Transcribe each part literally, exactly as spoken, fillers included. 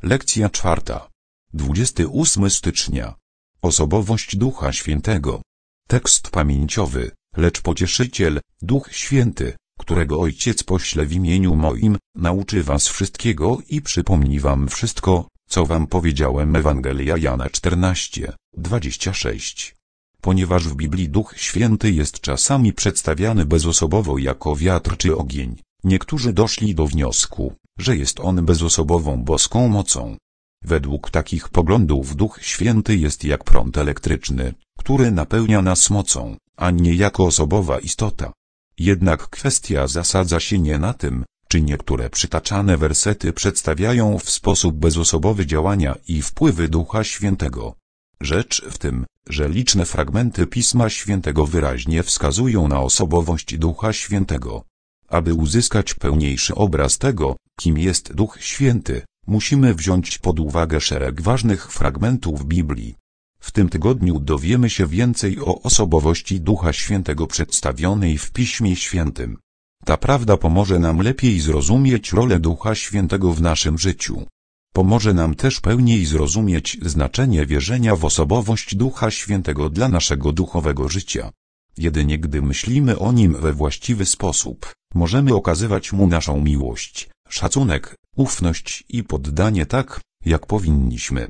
Lekcja czwarta. dwudziestego ósmego stycznia. Osobowość Ducha Świętego. Tekst pamięciowy. Lecz Pocieszyciel, Duch Święty, którego Ojciec pośle w imieniu moim, nauczy was wszystkiego i przypomni wam wszystko, co wam powiedziałem. Ewangelia Jana czternaście, dwadzieścia sześć. Ponieważ w Biblii Duch Święty jest czasami przedstawiany bezosobowo jako wiatr czy ogień, niektórzy doszli do wniosku, że jest on bezosobową boską mocą. Według takich poglądów Duch Święty jest jak prąd elektryczny, który napełnia nas mocą, a nie jako osobowa istota. Jednak kwestia zasadza się nie na tym, czy niektóre przytaczane wersety przedstawiają w sposób bezosobowy działania i wpływy Ducha Świętego. Rzecz w tym, że liczne fragmenty Pisma Świętego wyraźnie wskazują na osobowość Ducha Świętego. Aby uzyskać pełniejszy obraz tego, kim jest Duch Święty, musimy wziąć pod uwagę szereg ważnych fragmentów Biblii. W tym tygodniu dowiemy się więcej o osobowości Ducha Świętego przedstawionej w Piśmie Świętym. Ta prawda pomoże nam lepiej zrozumieć rolę Ducha Świętego w naszym życiu. Pomoże nam też pełniej zrozumieć znaczenie wierzenia w osobowość Ducha Świętego dla naszego duchowego życia. Jedynie gdy myślimy o Nim we właściwy sposób, możemy okazywać Mu naszą miłość, szacunek, ufność i poddanie tak, jak powinniśmy.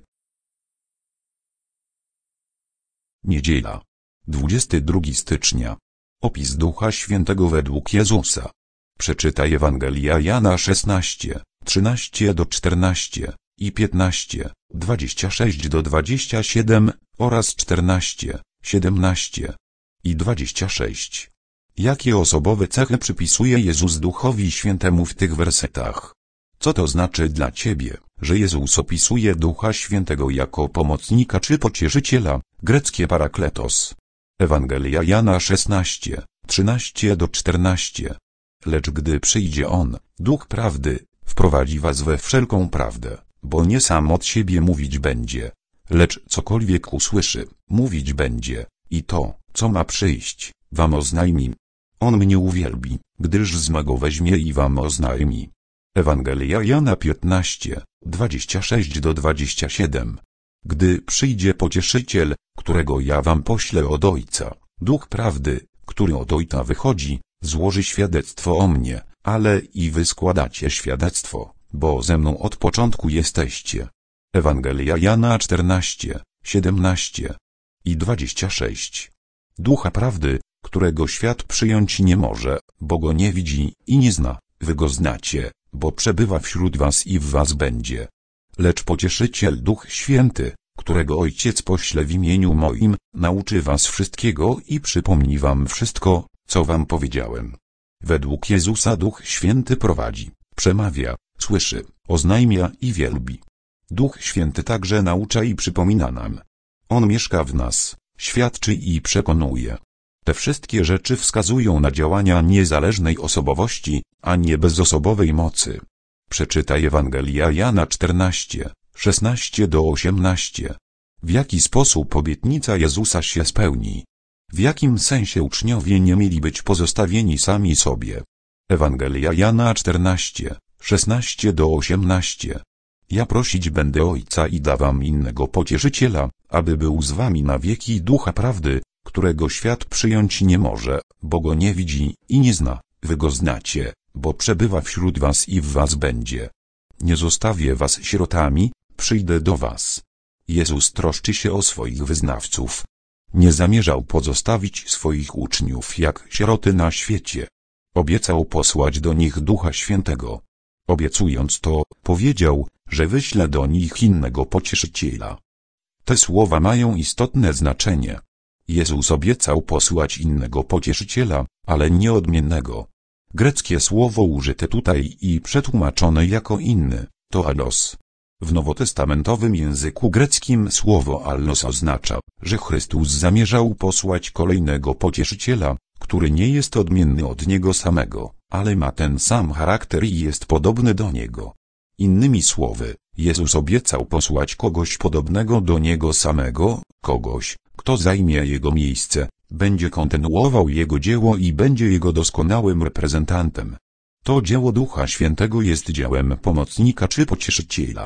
Niedziela. dwudziestego drugiego stycznia. Opis Ducha Świętego według Jezusa. Przeczytaj Ewangelia Jana szesnaście, trzynaście do czternastu i piętnaście, dwadzieścia sześć do dwudziestu siedmiu oraz czternaście, siedemnaście i dwadzieścia sześć. Jakie osobowe cechy przypisuje Jezus Duchowi Świętemu w tych wersetach? Co to znaczy dla ciebie, że Jezus opisuje Ducha Świętego jako pomocnika czy pocieszyciela, greckie parakletos? Ewangelia Jana szesnaście, trzynaście do czternastu. Lecz gdy przyjdzie On, Duch Prawdy, wprowadzi was we wszelką prawdę, bo nie sam od siebie mówić będzie, lecz cokolwiek usłyszy, mówić będzie, i to, co ma przyjść, wam oznajmi. On mnie uwielbi, gdyż z mego weźmie i wam oznajmi. Ewangelia Jana piętnaście, dwadzieścia sześć do dwudziestu siedmiu. Gdy przyjdzie Pocieszyciel, którego ja wam poślę od Ojca, Duch Prawdy, który od Ojca wychodzi, złoży świadectwo o mnie, ale i wy składacie świadectwo, bo ze mną od początku jesteście. Ewangelia Jana czternaście, siedemnaście i dwadzieścia sześć. Ducha Prawdy, którego świat przyjąć nie może, bo go nie widzi i nie zna, wy go znacie, bo przebywa wśród was i w was będzie. Lecz Pocieszyciel Duch Święty, którego Ojciec pośle w imieniu moim, nauczy was wszystkiego i przypomni wam wszystko, co wam powiedziałem. Według Jezusa Duch Święty prowadzi, przemawia, słyszy, oznajmia i wielbi. Duch Święty także naucza i przypomina nam. On mieszka w nas, świadczy i przekonuje. Te wszystkie rzeczy wskazują na działania niezależnej osobowości, a nie bezosobowej mocy. Przeczytaj Ewangelia Jana czternaście, szesnaście do osiemnastu. W jaki sposób obietnica Jezusa się spełni? W jakim sensie uczniowie nie mieli być pozostawieni sami sobie? Ewangelia Jana czternaście, szesnaście do osiemnastu. Ja prosić będę Ojca i da wam innego Pocieszyciela, aby był z wami na wieki, Ducha Prawdy, którego świat przyjąć nie może, bo go nie widzi i nie zna, wy go znacie, bo przebywa wśród was i w was będzie. Nie zostawię was sierotami, przyjdę do was. Jezus troszczy się o swoich wyznawców. Nie zamierzał pozostawić swoich uczniów jak sieroty na świecie. Obiecał posłać do nich Ducha Świętego. Obiecując to, powiedział, że wyśle do nich innego Pocieszyciela. Te słowa mają istotne znaczenie. Jezus obiecał posłać innego Pocieszyciela, ale nieodmiennego. Greckie słowo użyte tutaj i przetłumaczone jako inny, to allos. W nowotestamentowym języku greckim słowo allos oznacza, że Chrystus zamierzał posłać kolejnego Pocieszyciela, który nie jest odmienny od Niego samego, ale ma ten sam charakter i jest podobny do Niego. Innymi słowy, Jezus obiecał posłać kogoś podobnego do Niego samego, kogoś, kto zajmie Jego miejsce, będzie kontynuował Jego dzieło i będzie Jego doskonałym reprezentantem. To dzieło Ducha Świętego jest dziełem pomocnika czy pocieszyciela.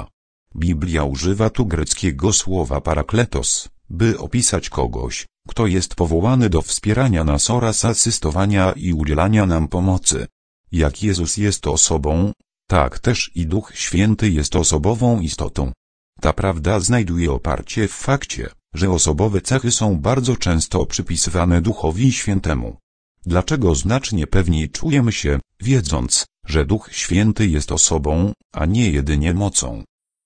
Biblia używa tu greckiego słowa parakletos, by opisać kogoś, kto jest powołany do wspierania nas oraz asystowania i udzielania nam pomocy. Jak Jezus jest osobą, tak też i Duch Święty jest osobową istotą. Ta prawda znajduje oparcie w fakcie, że osobowe cechy są bardzo często przypisywane Duchowi Świętemu. Dlaczego znacznie pewniej czujemy się, wiedząc, że Duch Święty jest osobą, a nie jedynie mocą?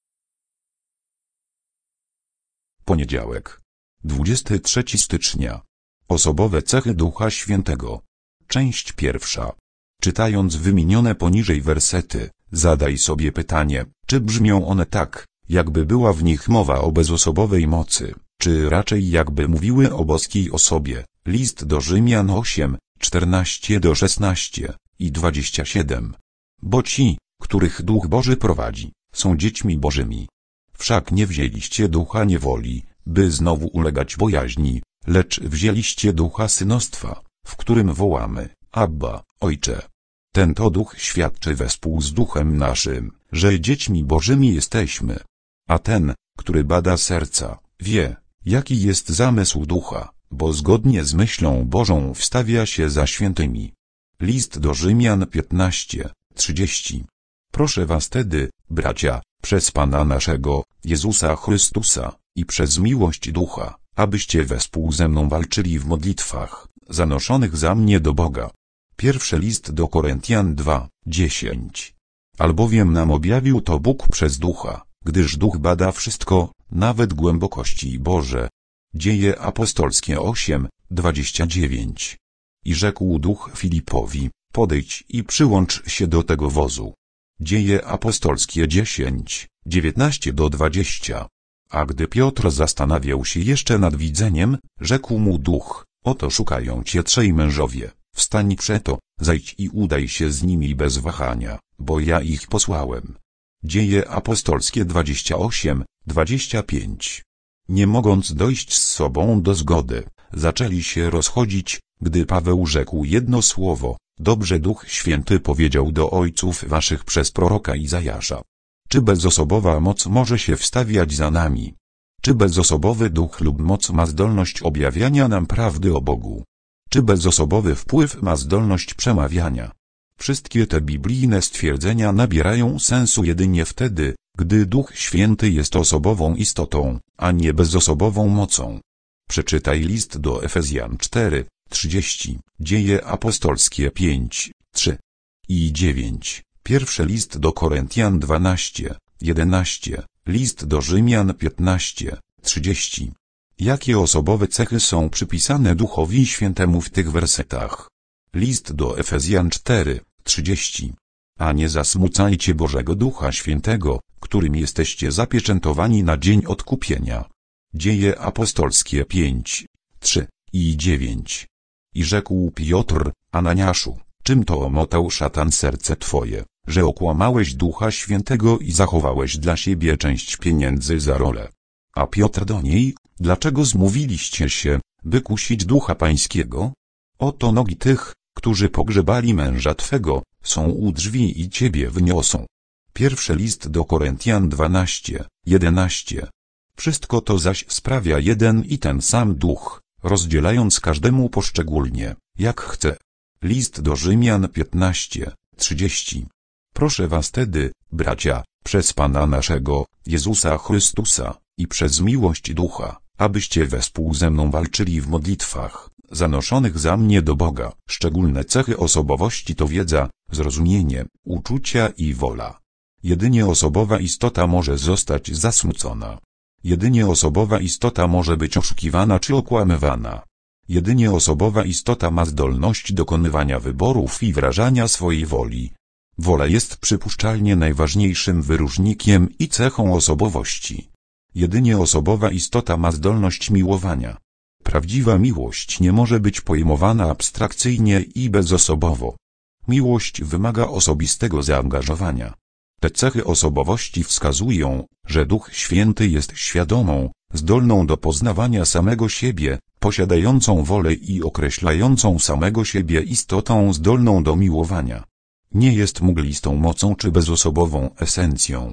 Poniedziałek. dwudziestego trzeciego stycznia. Osobowe cechy Ducha Świętego. Część pierwsza. Czytając wymienione poniżej wersety, zadaj sobie pytanie, czy brzmią one tak, jakby była w nich mowa o bezosobowej mocy, czy raczej jakby mówiły o boskiej osobie. List do Rzymian osiem, czternaście do szesnastu i dwudziestego siódmego. Bo ci, których Duch Boży prowadzi, są dziećmi Bożymi. Wszak nie wzięliście ducha niewoli, by znowu ulegać bojaźni, lecz wzięliście ducha synostwa, w którym wołamy, Abba, Ojcze. Ten to duch świadczy wespół z duchem naszym, że dziećmi Bożymi jesteśmy. A ten, który bada serca, wie, jaki jest zamysł ducha, bo zgodnie z myślą Bożą wstawia się za świętymi. List do Rzymian piętnaście, trzydzieści. Proszę was tedy, bracia, przez Pana naszego, Jezusa Chrystusa, i przez miłość ducha, abyście wespół ze mną walczyli w modlitwach, zanoszonych za mnie do Boga. Pierwszy list do Koryntian dwa, dziesięć. Albowiem nam objawił to Bóg przez ducha, gdyż duch bada wszystko, nawet głębokości Boże. Dzieje apostolskie osiem, dwadzieścia dziewięć. I rzekł duch Filipowi, podejdź i przyłącz się do tego wozu. Dzieje apostolskie dziesięć, dziewiętnaście do dwudziestu. A gdy Piotr zastanawiał się jeszcze nad widzeniem, rzekł mu duch, oto szukają cię trzej mężowie, wstań przeto, zejdź i udaj się z nimi bez wahania, bo ja ich posłałem. Dzieje apostolskie dwadzieścia osiem, dwadzieścia pięć. Nie mogąc dojść z sobą do zgody, zaczęli się rozchodzić, gdy Paweł rzekł jedno słowo, dobrze Duch Święty powiedział do ojców waszych przez proroka Izajasza. Czy bezosobowa moc może się wstawiać za nami? Czy bezosobowy duch lub moc ma zdolność objawiania nam prawdy o Bogu? Czy bezosobowy wpływ ma zdolność przemawiania? Wszystkie te biblijne stwierdzenia nabierają sensu jedynie wtedy, gdy Duch Święty jest osobową istotą, a nie bezosobową mocą. Przeczytaj list do Efezjan cztery, trzydzieści, Dzieje apostolskie pięć, trzy i dziewięć, pierwszy list do Koryntian dwanaście, jedenaście, list do Rzymian piętnaście, trzydzieści. Jakie osobowe cechy są przypisane Duchowi Świętemu w tych wersetach? List do Efezjan cztery, trzydzieści. A nie zasmucajcie Bożego Ducha Świętego, którym jesteście zapieczętowani na dzień odkupienia. Dzieje apostolskie pięć, trzy i dziewięć. I rzekł Piotr, Ananiaszu, czym to omotał szatan serce twoje, że okłamałeś Ducha Świętego i zachowałeś dla siebie część pieniędzy za rolę? A Piotr do niej, dlaczego zmówiliście się, by kusić Ducha Pańskiego? Oto nogi tych, którzy pogrzebali męża twego, są u drzwi i ciebie wyniosą. Pierwszy list do Koryntian dwanaście, jedenaście. Wszystko to zaś sprawia jeden i ten sam Duch, rozdzielając każdemu poszczególnie, jak chce. List do Rzymian piętnaście, trzydzieści. Proszę was tedy, bracia, przez Pana naszego, Jezusa Chrystusa, i przez miłość ducha, abyście wespół ze mną walczyli w modlitwach, zanoszonych za mnie do Boga. Szczególne cechy osobowości to wiedza, zrozumienie, uczucia i wola. Jedynie osobowa istota może zostać zasmucona. Jedynie osobowa istota może być oszukiwana czy okłamywana. Jedynie osobowa istota ma zdolność dokonywania wyborów i wyrażania swojej woli. Wola jest przypuszczalnie najważniejszym wyróżnikiem i cechą osobowości. Jedynie osobowa istota ma zdolność miłowania. Prawdziwa miłość nie może być pojmowana abstrakcyjnie i bezosobowo. Miłość wymaga osobistego zaangażowania. Te cechy osobowości wskazują, że Duch Święty jest świadomą, zdolną do poznawania samego siebie, posiadającą wolę i określającą samego siebie istotą zdolną do miłowania. Nie jest mglistą mocą czy bezosobową esencją.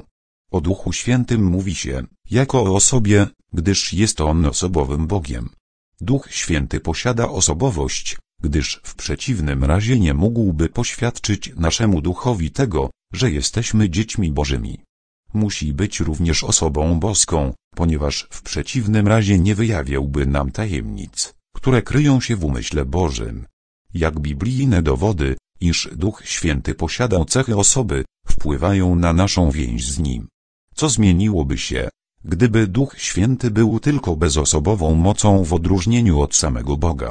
O Duchu Świętym mówi się, jako o osobie, gdyż jest On osobowym Bogiem. Duch Święty posiada osobowość, gdyż w przeciwnym razie nie mógłby poświadczyć naszemu duchowi tego, że jesteśmy dziećmi Bożymi. Musi być również osobą boską, ponieważ w przeciwnym razie nie wyjawiałby nam tajemnic, które kryją się w umyśle Bożym. Jak biblijne dowody, iż Duch Święty posiada cechy osoby, wpływają na naszą więź z Nim. Co zmieniłoby się, gdyby Duch Święty był tylko bezosobową mocą w odróżnieniu od samego Boga?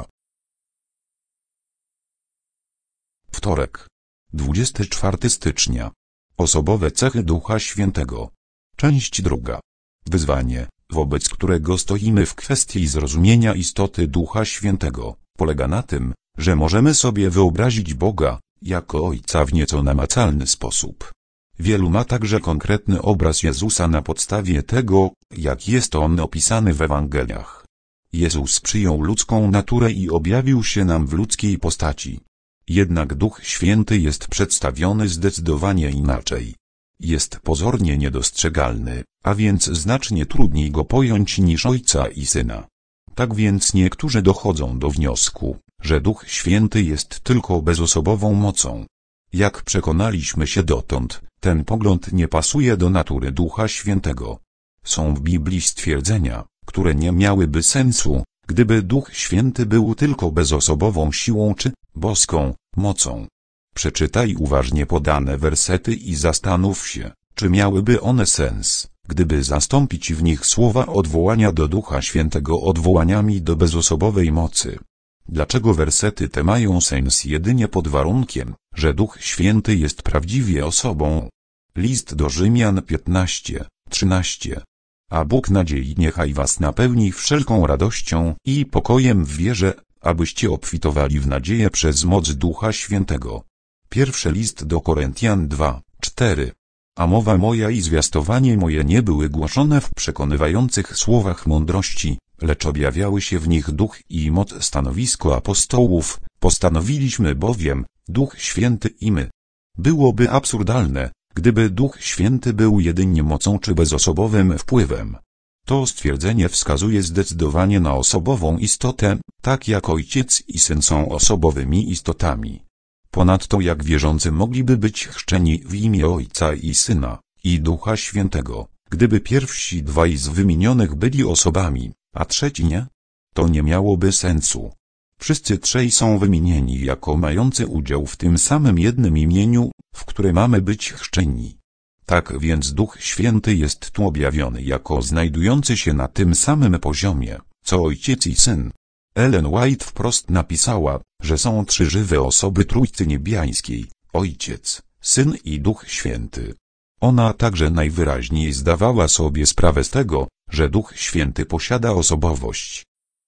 Wtorek, dwudziestego czwartego stycznia. Osobowe cechy Ducha Świętego. Część druga. Wyzwanie, wobec którego stoimy w kwestii zrozumienia istoty Ducha Świętego, polega na tym, że możemy sobie wyobrazić Boga jako Ojca w nieco namacalny sposób. Wielu ma także konkretny obraz Jezusa na podstawie tego, jak jest On opisany w Ewangeliach. Jezus przyjął ludzką naturę i objawił się nam w ludzkiej postaci. Jednak Duch Święty jest przedstawiony zdecydowanie inaczej. Jest pozornie niedostrzegalny, a więc znacznie trudniej go pojąć niż Ojca i Syna. Tak więc niektórzy dochodzą do wniosku, że Duch Święty jest tylko bezosobową mocą. Jak przekonaliśmy się dotąd, ten pogląd nie pasuje do natury Ducha Świętego. Są w Biblii stwierdzenia, które nie miałyby sensu, gdyby Duch Święty był tylko bezosobową siłą czy boską mocą. Przeczytaj uważnie podane wersety i zastanów się, czy miałyby one sens, gdyby zastąpić w nich słowa odwołania do Ducha Świętego odwołaniami do bezosobowej mocy. Dlaczego wersety te mają sens jedynie pod warunkiem, że Duch Święty jest prawdziwie osobą? List do Rzymian piętnaście, trzynaście. A Bóg nadziei niechaj was napełni wszelką radością i pokojem w wierze, abyście obfitowali w nadzieję przez moc Ducha Świętego. Pierwszy list do Koryntian dwa, cztery. A mowa moja i zwiastowanie moje nie były głoszone w przekonywających słowach mądrości, lecz objawiały się w nich duch i moc. Stanowisko apostołów, postanowiliśmy bowiem, Duch Święty i my. Byłoby absurdalne, gdyby Duch Święty był jedynie mocą czy bezosobowym wpływem. To stwierdzenie wskazuje zdecydowanie na osobową istotę, tak jak Ojciec i Syn są osobowymi istotami. Ponadto jak wierzący mogliby być chrzczeni w imię Ojca i Syna, i Ducha Świętego, gdyby pierwsi dwaj z wymienionych byli osobami, a trzeci nie? To nie miałoby sensu. Wszyscy trzej są wymienieni jako mający udział w tym samym jednym imieniu, w które mamy być chrzczeni. Tak więc Duch Święty jest tu objawiony jako znajdujący się na tym samym poziomie, co Ojciec i Syn. Ellen White wprost napisała, że są trzy żywe osoby Trójcy Niebiańskiej, Ojciec, Syn i Duch Święty. Ona także najwyraźniej zdawała sobie sprawę z tego, że Duch Święty posiada osobowość.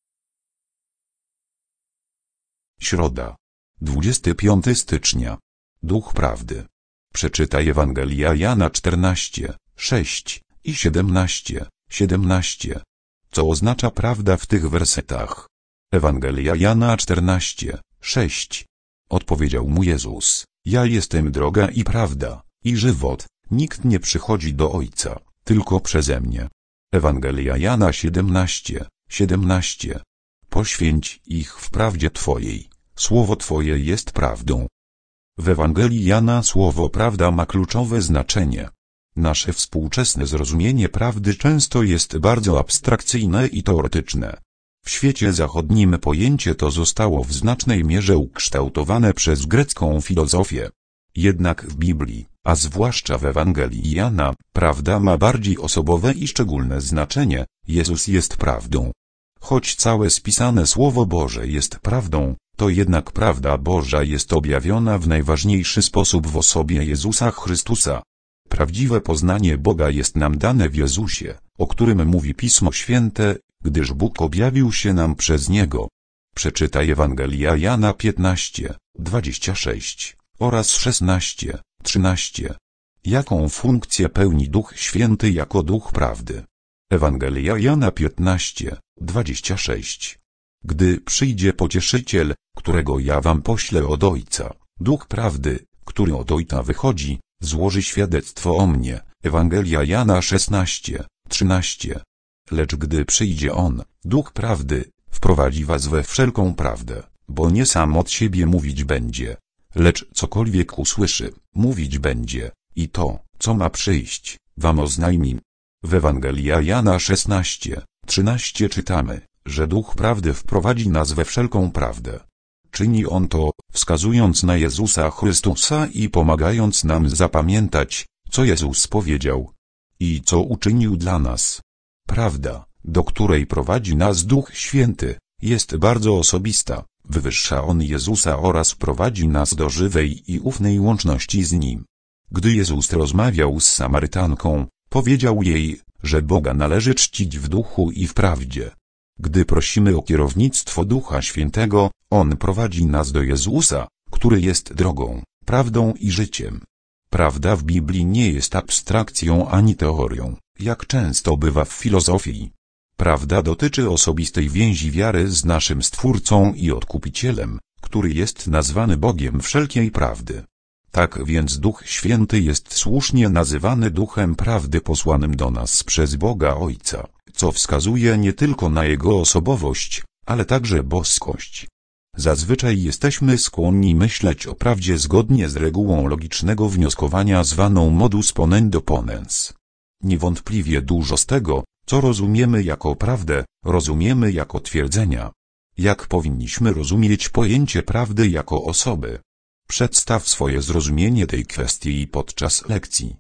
Środa, dwudziestego piątego stycznia. Duch Prawdy. Przeczytaj Ewangelia Jana czternaście, sześć i siedemnaście, siedemnaście. Co oznacza prawda w tych wersetach? Ewangelia Jana czternaście, sześć. Odpowiedział mu Jezus: Ja jestem droga i prawda, i żywot, nikt nie przychodzi do Ojca, tylko przeze mnie. Ewangelia Jana siedemnaście, siedemnaście. Poświęć ich w prawdzie Twojej, słowo Twoje jest prawdą. W Ewangelii Jana słowo prawda ma kluczowe znaczenie. Nasze współczesne zrozumienie prawdy często jest bardzo abstrakcyjne i teoretyczne. W świecie zachodnim pojęcie to zostało w znacznej mierze ukształtowane przez grecką filozofię. Jednak w Biblii, a zwłaszcza w Ewangelii Jana, prawda ma bardziej osobowe i szczególne znaczenie. Jezus jest prawdą. Choć całe spisane Słowo Boże jest prawdą, to jednak prawda Boża jest objawiona w najważniejszy sposób w osobie Jezusa Chrystusa. Prawdziwe poznanie Boga jest nam dane w Jezusie, o którym mówi Pismo Święte, gdyż Bóg objawił się nam przez Niego. Przeczytaj Ewangelia Jana piętnaście, dwadzieścia sześć oraz szesnaście, trzynaście. Jaką funkcję pełni Duch Święty jako Duch Prawdy? Ewangelia Jana piętnaście, dwadzieścia sześć. Gdy przyjdzie Pocieszyciel, którego ja wam poślę od Ojca, Duch Prawdy, który od Ojca wychodzi, złoży świadectwo o mnie, Ewangelia Jana szesnaście, trzynaście. Lecz gdy przyjdzie On, Duch Prawdy, wprowadzi was we wszelką prawdę, bo nie sam od siebie mówić będzie, lecz cokolwiek usłyszy, mówić będzie, i to, co ma przyjść, wam oznajmi. W Ewangelia Jana szesnaście, trzynaście czytamy, że Duch Prawdy wprowadzi nas we wszelką prawdę. Czyni On to, wskazując na Jezusa Chrystusa i pomagając nam zapamiętać, co Jezus powiedział i co uczynił dla nas. Prawda, do której prowadzi nas Duch Święty, jest bardzo osobista, wywyższa On Jezusa oraz prowadzi nas do żywej i ufnej łączności z Nim. Gdy Jezus rozmawiał z Samarytanką, powiedział jej, że Boga należy czcić w duchu i w prawdzie. Gdy prosimy o kierownictwo Ducha Świętego, On prowadzi nas do Jezusa, który jest drogą, prawdą i życiem. Prawda w Biblii nie jest abstrakcją ani teorią, jak często bywa w filozofii. Prawda dotyczy osobistej więzi wiary z naszym Stwórcą i Odkupicielem, który jest nazwany Bogiem wszelkiej prawdy. Tak więc Duch Święty jest słusznie nazywany Duchem Prawdy posłanym do nas przez Boga Ojca, co wskazuje nie tylko na Jego osobowość, ale także boskość. Zazwyczaj jesteśmy skłonni myśleć o prawdzie zgodnie z regułą logicznego wnioskowania zwaną modus ponendo ponens. Niewątpliwie dużo z tego, co rozumiemy jako prawdę, rozumiemy jako twierdzenia. Jak powinniśmy rozumieć pojęcie prawdy jako osoby? Przedstaw swoje zrozumienie tej kwestii podczas lekcji.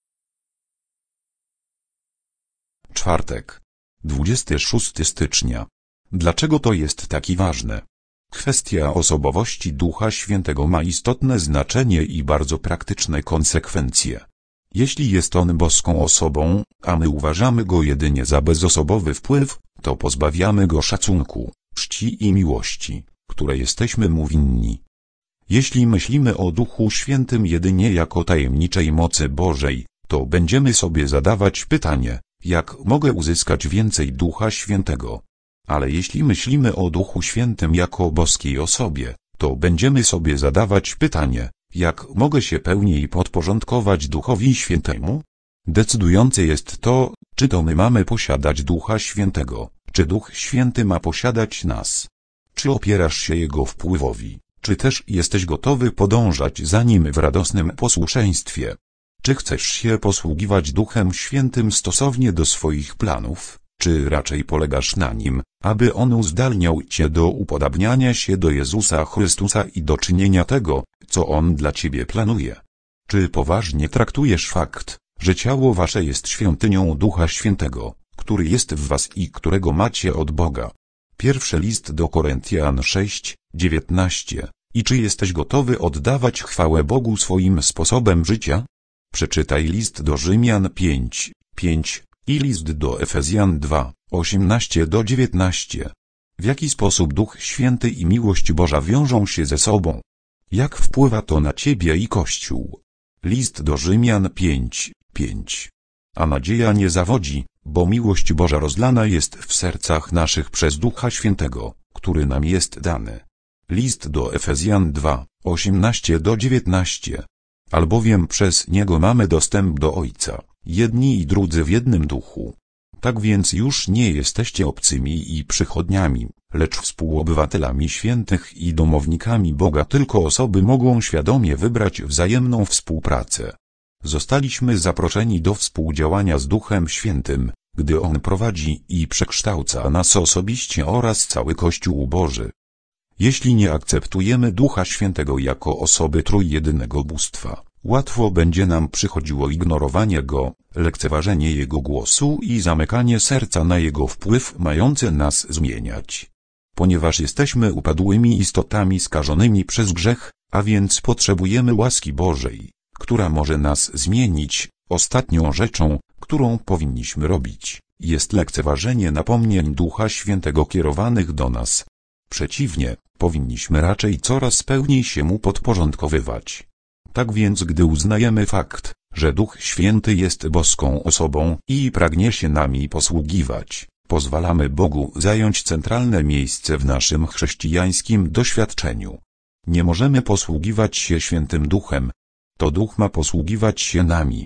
Czwartek, dwudziestego szóstego stycznia. Dlaczego to jest taki ważne? Kwestia osobowości Ducha Świętego ma istotne znaczenie i bardzo praktyczne konsekwencje. Jeśli jest On boską osobą, a my uważamy Go jedynie za bezosobowy wpływ, to pozbawiamy Go szacunku, czci i miłości, które jesteśmy Mu winni. Jeśli myślimy o Duchu Świętym jedynie jako tajemniczej mocy Bożej, to będziemy sobie zadawać pytanie, jak mogę uzyskać więcej Ducha Świętego? Ale jeśli myślimy o Duchu Świętym jako boskiej osobie, to będziemy sobie zadawać pytanie, jak mogę się pełniej podporządkować Duchowi Świętemu? Decydujące jest to, czy to my mamy posiadać Ducha Świętego, czy Duch Święty ma posiadać nas. Czy opierasz się Jego wpływowi, czy też jesteś gotowy podążać za Nim w radosnym posłuszeństwie? Czy chcesz się posługiwać Duchem Świętym stosownie do swoich planów, czy raczej polegasz na Nim, aby On uzdalniał cię do upodabniania się do Jezusa Chrystusa i do czynienia tego, co On dla ciebie planuje? Czy poważnie traktujesz fakt, że ciało wasze jest świątynią Ducha Świętego, który jest w was i którego macie od Boga? Pierwszy list do Koryntian sześć, dziewiętnaście. I czy jesteś gotowy oddawać chwałę Bogu swoim sposobem życia? Przeczytaj list do Rzymian pięć, pięć i list do Efezjan dwa, osiemnaście do dziewiętnaście. W jaki sposób Duch Święty i miłość Boża wiążą się ze sobą? Jak wpływa to na ciebie i Kościół? List do Rzymian pięć, pięć. A nadzieja nie zawodzi, bo miłość Boża rozlana jest w sercach naszych przez Ducha Świętego, który nam jest dany. List do Efezjan dwa, osiemnaście do dziewiętnaście. Albowiem przez Niego mamy dostęp do Ojca, jedni i drudzy w jednym duchu. Tak więc już nie jesteście obcymi i przychodniami, lecz współobywatelami świętych i domownikami Boga. Tylko osoby mogą świadomie wybrać wzajemną współpracę. Zostaliśmy zaproszeni do współdziałania z Duchem Świętym, gdy On prowadzi i przekształca nas osobiście oraz cały Kościół Boży. Jeśli nie akceptujemy Ducha Świętego jako osoby trójjedynego bóstwa, łatwo będzie nam przychodziło ignorowanie Go, lekceważenie Jego głosu i zamykanie serca na Jego wpływ mający nas zmieniać. Ponieważ jesteśmy upadłymi istotami skażonymi przez grzech, a więc potrzebujemy łaski Bożej, która może nas zmienić, ostatnią rzeczą, którą powinniśmy robić, jest lekceważenie napomnień Ducha Świętego kierowanych do nas. Przeciwnie, powinniśmy raczej coraz pełniej się Mu podporządkowywać. Tak więc gdy uznajemy fakt, że Duch Święty jest boską osobą i pragnie się nami posługiwać, pozwalamy Bogu zająć centralne miejsce w naszym chrześcijańskim doświadczeniu. Nie możemy posługiwać się Świętym Duchem. To Duch ma posługiwać się nami.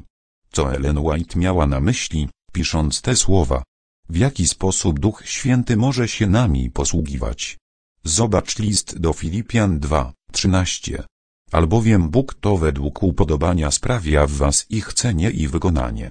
co Ellen White miała na myśli, pisząc te słowa. W jaki sposób Duch Święty może się nami posługiwać? Zobacz list do Filipian dwa, trzynaście. Albowiem Bóg to według upodobania sprawia w was ich chcenie i wykonanie.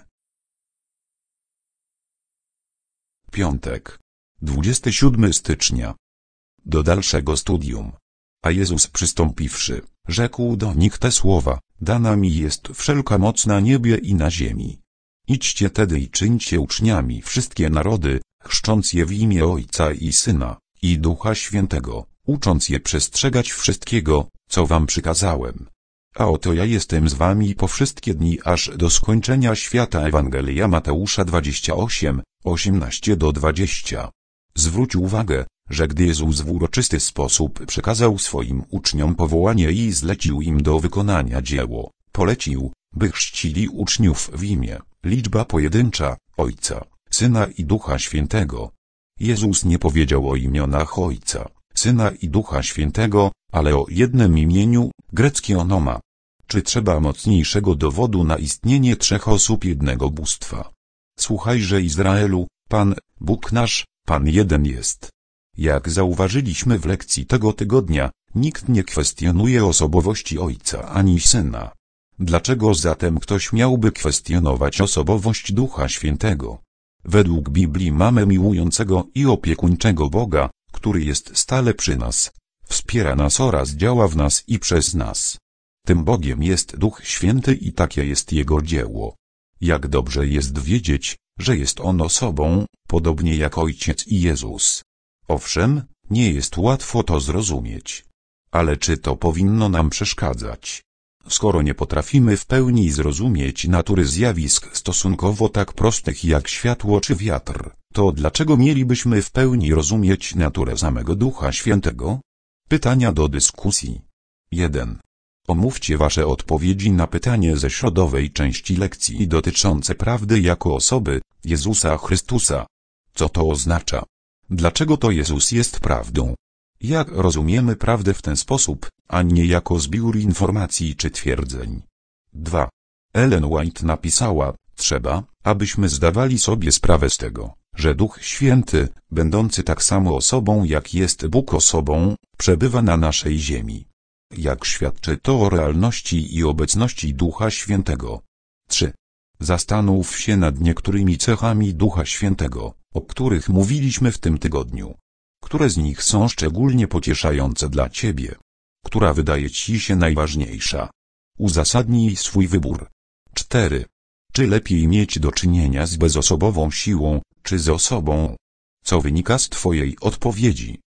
Piątek, dwudziestego siódmego stycznia. Do dalszego studium. A Jezus przystąpiwszy, rzekł do nich te słowa: dana mi jest wszelka moc na niebie i na ziemi. Idźcie tedy i czyńcie uczniami wszystkie narody, chrzcząc je w imię Ojca i Syna, i Ducha Świętego, ucząc je przestrzegać wszystkiego, co wam przykazałem. A oto ja jestem z wami po wszystkie dni aż do skończenia świata. Ewangelia Mateusza dwadzieścia osiem, osiemnaście do dwudziestu. Zwróć uwagę, że gdy Jezus w uroczysty sposób przekazał swoim uczniom powołanie i zlecił im do wykonania dzieło, polecił, by chrzcili uczniów w imię, liczba pojedyncza, Ojca, Syna i Ducha Świętego. Jezus nie powiedział o imionach Ojca, Syna i Ducha Świętego, ale o jednym imieniu, greckie onoma. Czy trzeba mocniejszego dowodu na istnienie trzech osób jednego bóstwa? Słuchajże Izraelu, Pan, Bóg nasz, Pan jeden jest. Jak zauważyliśmy w lekcji tego tygodnia, nikt nie kwestionuje osobowości Ojca ani Syna. Dlaczego zatem ktoś miałby kwestionować osobowość Ducha Świętego? Według Biblii mamy miłującego i opiekuńczego Boga, który jest stale przy nas, wspiera nas oraz działa w nas i przez nas. Tym Bogiem jest Duch Święty i takie jest Jego dzieło. Jak dobrze jest wiedzieć, że jest On osobą, podobnie jak Ojciec i Jezus. Owszem, nie jest łatwo to zrozumieć. Ale czy to powinno nam przeszkadzać? Skoro nie potrafimy w pełni zrozumieć natury zjawisk stosunkowo tak prostych jak światło czy wiatr, to dlaczego mielibyśmy w pełni rozumieć naturę samego Ducha Świętego? Pytania do dyskusji. jeden. Omówcie wasze odpowiedzi na pytanie ze środowej części lekcji dotyczące prawdy jako osoby, Jezusa Chrystusa. Co to oznacza? Dlaczego to Jezus jest prawdą? Jak rozumiemy prawdę w ten sposób, a nie jako zbiór informacji czy twierdzeń? dwa. Ellen White napisała: trzeba, abyśmy zdawali sobie sprawę z tego, że Duch Święty, będący tak samo osobą jak jest Bóg osobą, przebywa na naszej ziemi. Jak świadczy to o realności i obecności Ducha Świętego? trzy. Zastanów się nad niektórymi cechami Ducha Świętego, o których mówiliśmy w tym tygodniu. Które z nich są szczególnie pocieszające dla ciebie? Która wydaje ci się najważniejsza? Uzasadnij swój wybór. cztery. Czy lepiej mieć do czynienia z bezosobową siłą, czy z osobą? Co wynika z twojej odpowiedzi?